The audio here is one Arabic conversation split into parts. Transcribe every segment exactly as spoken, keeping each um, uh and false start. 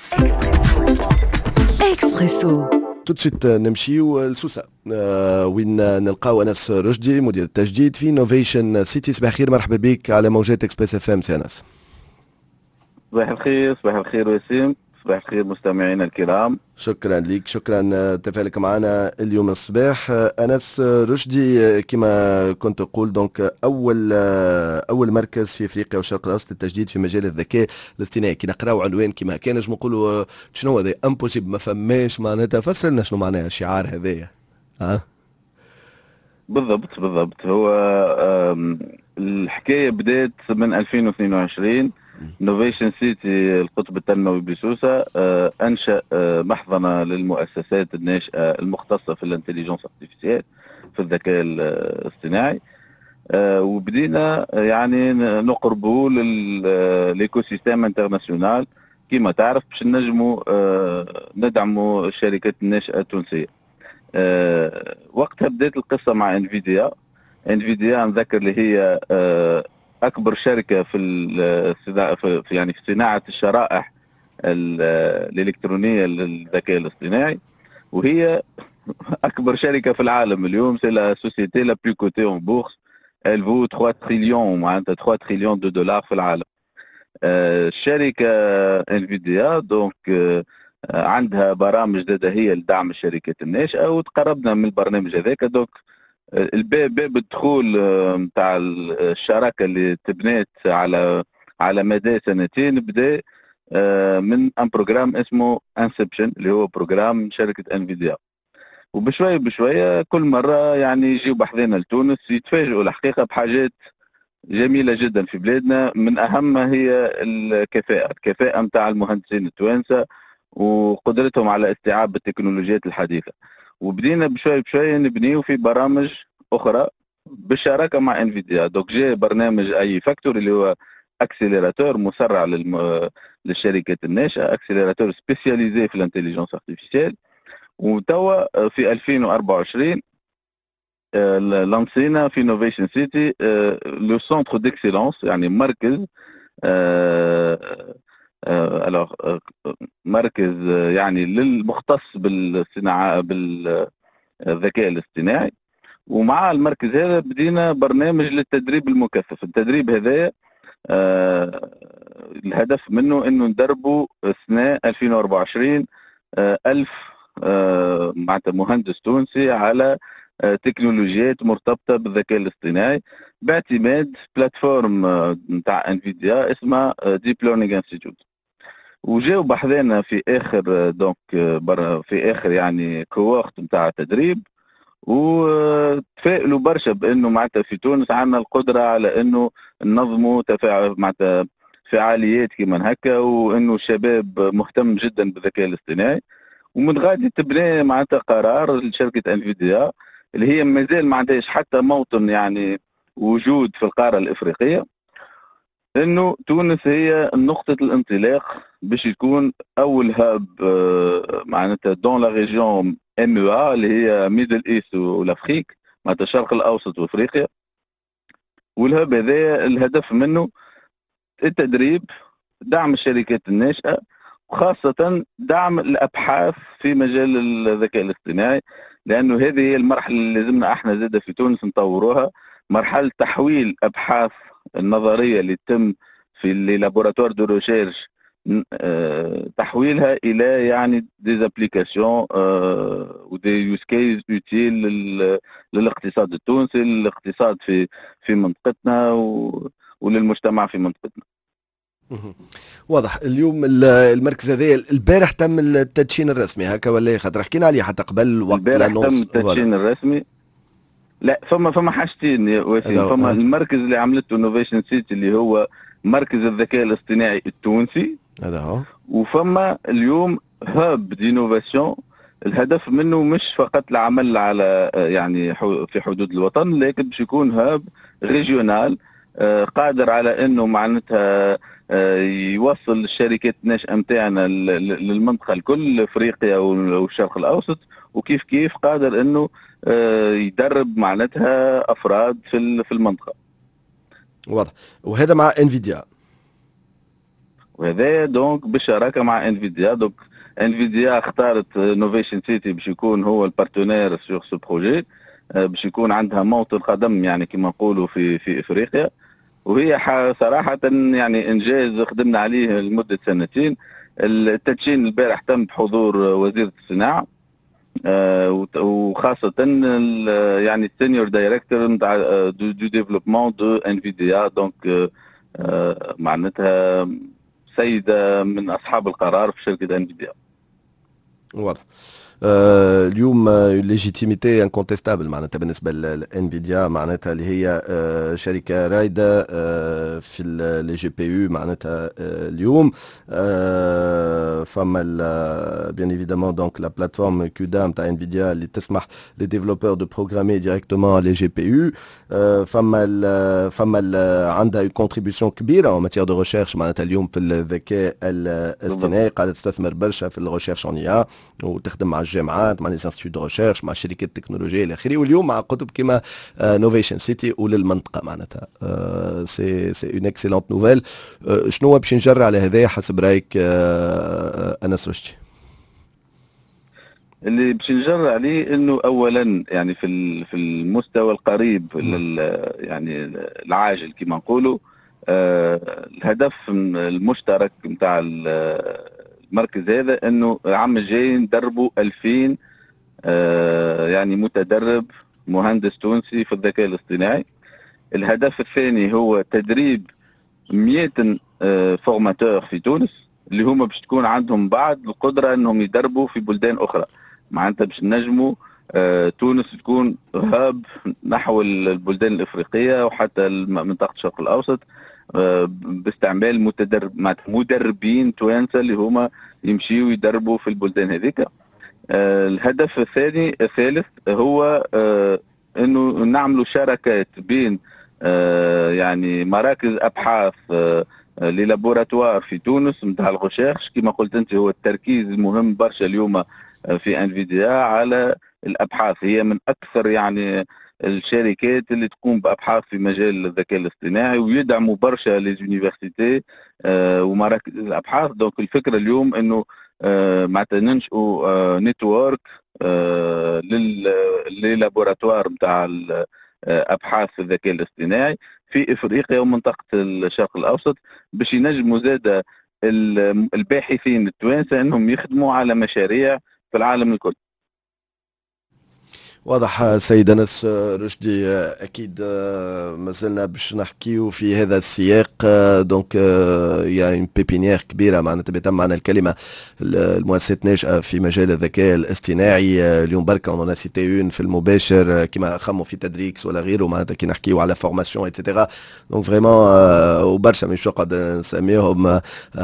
اكسبريسو. تو سويت نمشيو لسوسة وين نلقاو انس رشدي مدير التجديد في انوفيشن سيتي. صباح الخير، مرحبا بك على موجات اكسبريس اف ام سي انس. صباح الخير. صباح الخير وسيم. صباح الخير مستمعينا الكرام. شكرا لك، شكرا تفاعلك معنا اليوم الصباح. انس رشدي كما كنت اقول دونك اول اول مركز في افريقيا والشرق الاوسط للتجديد في مجال الذكاء الاصطناعي. كي نقراو عنوان كما كان نجم نقولوا شنو هذا امبوسيبل، ما فماش معناتها. فسر لنا شنو معناها الشعار هذايا. ها بالضبط بالضبط هو الحكايه بدات من ألفين واثنين وعشرين. انوفيشن سيتي القطب التنموي بسوسه انشا محضنه للمؤسسات الناشئه المختصه في الانتليجنس ارتيفيسيال، في الذكاء الاصطناعي. وبدينا يعني نقربوا للايكو سيستيم انترناسيونال كما تعرف باش نجموا ندعموا الشركات الناشئه التونسيه. أه وقتها بدات القصه مع انفيديا. انفيديا نذكر اللي هي أه اكبر شركه في, في يعني في صناعه الشرائح الالكترونيه للذكاء الاصطناعي، وهي اكبر شركه في العالم اليوم. سي لا سوسيتي لا بلو كوتي اون بورس، elle vaut ثلاثة تريليون، معناتها ثلاثة تريليون دو دولار في العالم. أه الشركه انفيديا دونك أه عندها برامج جديدة هي لدعم الشركات الناشئة، وتقربنا من البرنامج هذاك. دوك الباب باب الدخول نتاع الشراكة اللي تبنات على على مدى سنتين بدا من ان بروجرام اسمه انسبشن اللي هو بروجرام شركة انفيديا. وبشوية بشوية كل مرة يعني يجيو بحذنا لتونس يتفاجئوا الحقيقة بحاجات جميلة جدا في بلادنا. من أهمها هي الكفاءة، الكفاءة نتاع المهندسين التوانسة وقدرتهم على استيعاب التكنولوجيات الحديثة. وبدينا بشوي بشوي نبنيو في برامج أخرى بالشراكة مع انفيديا. دوك جاء برنامج أي فاكتور اللي هو اكسيليراتور مسرع للم... للشركات الناشئة، اكسيليراتور سبيسياليزي في الانتليجنس ارتيفيسيال. وتوا في ألفين وأربعة وعشرين لانسينا في انوفيشن سيتي لو سونتر ديكسيلونس، يعني مركز الوغ مركز يعني للمختص بالصناعه بالذكاء الاصطناعي. ومع المركز هذا بدينا برنامج للتدريب المكثف. التدريب هذا الهدف منه انه ندربوا سنه ألفين وأربعة وعشرين ألف معناتها مهندس تونسي على تكنولوجيات مرتبطه بالذكاء الاصطناعي باعتماد بلاتفورم نتاع انفيديا اسمها ديب ليرنينغ انستيتيوت. وجاو بحذانا في اخر دونك في اخر يعني كوورت نتاع تدريب، وتفائلوا برشا بانه معناتها في تونس عندنا القدره على انه ننظموا تفاعل معناتها فعاليات كيما هكا، وانه الشباب مهتم جدا بالذكاء الاصطناعي. ومن غادي تبني معناتها قرار لشركه انفيديا اللي هي مازال ما عندهاش حتى موطن يعني وجود في القاره الافريقيه، انه تونس هي نقطه الانطلاق باش يكون اول هاب معناتها دون لا ريجيون ام او ا اللي هي ميدل ايست والافريك، معناتها الشرق الاوسط وافريقيا. والهاب هذا الهدف منه التدريب، دعم الشركات الناشئه، وخاصه دعم الابحاث في مجال الذكاء الاصطناعي، لانه هذه هي المرحله اللي لازمنا احنا زاده في تونس نطوروها، مرحله تحويل ابحاث النظريه اللي تتم في لي لابوراتوار دو ريشيرش تحويلها الى يعني دي ابليكاسيون ودي يوز كيس يوتيل للاقتصاد التونسي، للاقتصاد في في منطقتنا وللمجتمع في منطقتنا. واضح. اليوم المركز هذا البارح تم التدشين الرسمي هكا ولا؟ خاطر حكينا عليه حتى قبل وقت البارح تم التدشين الرسمي. لا فما فما حاجتين يا وسيم. فما المركز اللي عملته انوفيشن سيتي اللي هو مركز الذكاء الاصطناعي التونسي، هذا هو. وفما اليوم هاب دينوفاسيون الهدف منه مش فقط العمل على يعني في حدود الوطن، لكن باش يكون هاب ريجيونال قادر على انه معناتها يوصل الشركات الناشئه نتاعنا للمنطقه الكل، افريقيا والشرق الاوسط، وكيف كيف قادر انه يدرب معناتها افراد في في المنطقه. واضح. وهذا مع انفيديا. وهذا دونك بالشراكه مع انفيديا. دونك انفيديا اختارت نوفيشن سيتي باش يكون هو البارتنير سور سو بروجي، باش يكون عندها موطن قدم يعني كما نقولوا في في افريقيا. وهي صراحه يعني انجاز خدمنا عليه لمده سنتين. التدشين البارح تم بحضور وزيره الصناعه وخاصه يعني السينيور دايركتور نتاع دو ديفلوبمون دو انفيديا. دونك معناتها سيده من اصحاب القرار في شركه انفيديا. واضح. آه اليوم ليجيتيميتي انكونتستابل معناتها بالنسبه لانفيديا، معناتها اللي هي آه شركه رايده آه في لي جي بي يو معناتها آه اليوم آه فما بيان ايفيدامون دونك لا بلاتفورم كودا نتاع انفيديا اللي تسمح لي ديفلوبور دو بروغرامي ديريكتومون لي جي بي يو. آه فما ال فما ال عندها اون كونتريبيوشن كبيره ان ماتيير دو ريشيرش معناتها اليوم في الذكاء الاصطناعي، قاعده تستثمر برشا في الريشيرش اون اي وتخدم مع الجامعات مع لي انستيتيو دو ريشيرش مع شركات التكنولوجيا الى اخره، واليوم مع قطب كما نوفيشن سيتي وللمنطقه معناتها سي سي اون اكسيلونت نوفيل. شنو باش نجرى على هذايا حسب رايك انس رشدي؟ اللي باش نجرى عليه انه اولا يعني في في المستوى القريب يعني العاجل كما نقولوا الهدف المشترك نتاع المركز هذا انه العام الجاي ندربوا ألفين آه يعني متدرب مهندس تونسي في الذكاء الاصطناعي. الهدف الثاني هو تدريب مئة آه فورماتور في تونس اللي هما باش تكون عندهم بعد القدره انهم يدربوا في بلدان اخرى. معناتها باش نجموا آه تونس تكون هاب نحو البلدان الافريقيه وحتى منطقه الشرق الاوسط باستعمال متدرب مدربين توانسه اللي هما يمشيوا يدربوا في البلدان هذيك. آه الهدف الثاني الثالث هو آه انه نعملوا شراكات بين آه يعني مراكز ابحاث آه للابوراتوار في تونس نتاع الغوشيرش. كما قلت انت هو التركيز المهم برشا اليوم في انفيديا على الابحاث، هي من اكثر يعني الشركات اللي تقوم بابحاث في مجال الذكاء الاصطناعي ويدعموا برشا لي زونيفرسيتي آه ومراكز الابحاث. دونك الفكره اليوم انه آه معناتها ننشئوا آه نتورك آه لللابوراتوار نتاع ابحاث الذكاء الاصطناعي في افريقيا ومنطقه الشرق الاوسط باش ينجموا زاده الباحثين التوانسه انهم يخدموا على مشاريع في العالم الكل. واضح سيد انس رشدي. اكيد ما زلنا باش نحكيو في هذا السياق. دونك يعني بيبينيير كبيره معناتها بتم معنى الكلمه المؤسسات ناشئه في مجال الذكاء الاصطناعي. اليوم بركه اون سيتي اون في المباشر كما خموا في تدريكس ولا غيره معناتها كي نحكيو على فورماسيون ايتترا. دونك فريمون وبرشا مش نقعد نسميهم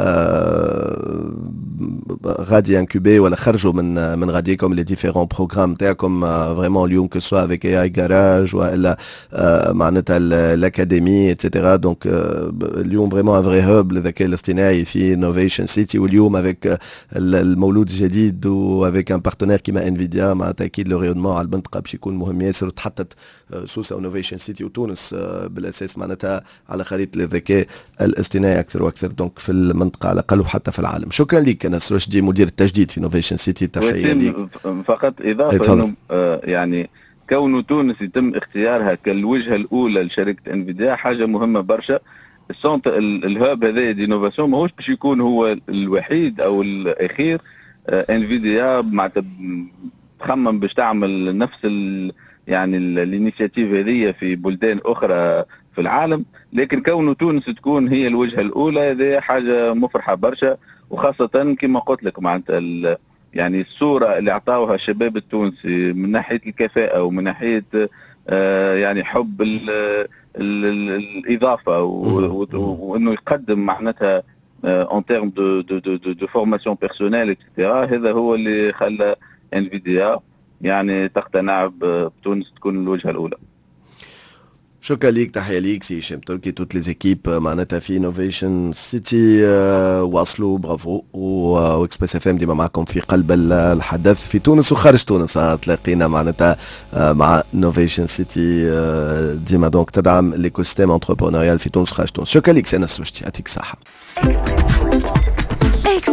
غادي انكوبي ولا خرجوا من من غاديكم لي ديفيرون بروغرام تاعكم فريمون اليوم كو سوا افيك اي اي جاراج ولا معناتها الاكاديمي ايتترا. دونك اليوم فريمون ان فري هوب للذكاء الاصطناعي في انوفيشن سيتي، واليوم افيك المولود الجديد وافيك ان بارتنير كيما انفيديا معناتها اكيد لو ريونمون على المنطقه باش يكون مهم ياسر. وتحطت سوسه انوفيشن سيتي وتونس بالاساس معناتها على خريطه الذكاء الاصطناعي اكثر واكثر دونك في المنطقه على الاقل وحتى في العالم. شكرا لك انس رشدي مدير التجديد في انوفيشن سيتي. تحيه لك. فقط اضافه انه آه يعني كون تونس يتم اختيارها كالوجهه الاولى لشركه انفيديا حاجه مهمه برشا. السونتر الهاب هذا دينوفاسيون ماهوش باش يكون هو الوحيد او الاخير. آه انفيديا معناتها تخمم باش تعمل نفس ال يعني الانيشيتيف هذه في بلدان اخرى في العالم، لكن كون تونس تكون هي الوجهه الاولى هذه حاجه مفرحه برشا. وخاصه كما قلت لك معناتها يعني الصوره اللي اعطاوها الشباب التونسي من ناحيه الكفاءه ومن ناحيه آه يعني حب ال ال ال الاضافه وانه يقدم معناتها اون تيرم دو دو دو دو فورماسيون بيرسونيل اكسترا، هذا هو اللي خلى انفيديا يعني تقتنع بتونس تكون الوجهه الاولى. شكرا ليك. تحيه ليك سي هشام تركي توت لي زيكيب معناتها في انوفيشن سيتي واصلوا برافو. واكسبريس اف ام ديما معكم في قلب الحدث في تونس وخارج تونس. تلاقينا معناتها مع انوفيشن سيتي ديما دونك تدعم ليكو سيستيم انتربرونوريال في تونس وخارج تونس. شكرا ليك سي انس رشدي يعطيك الصحه.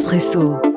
إكسبريسو.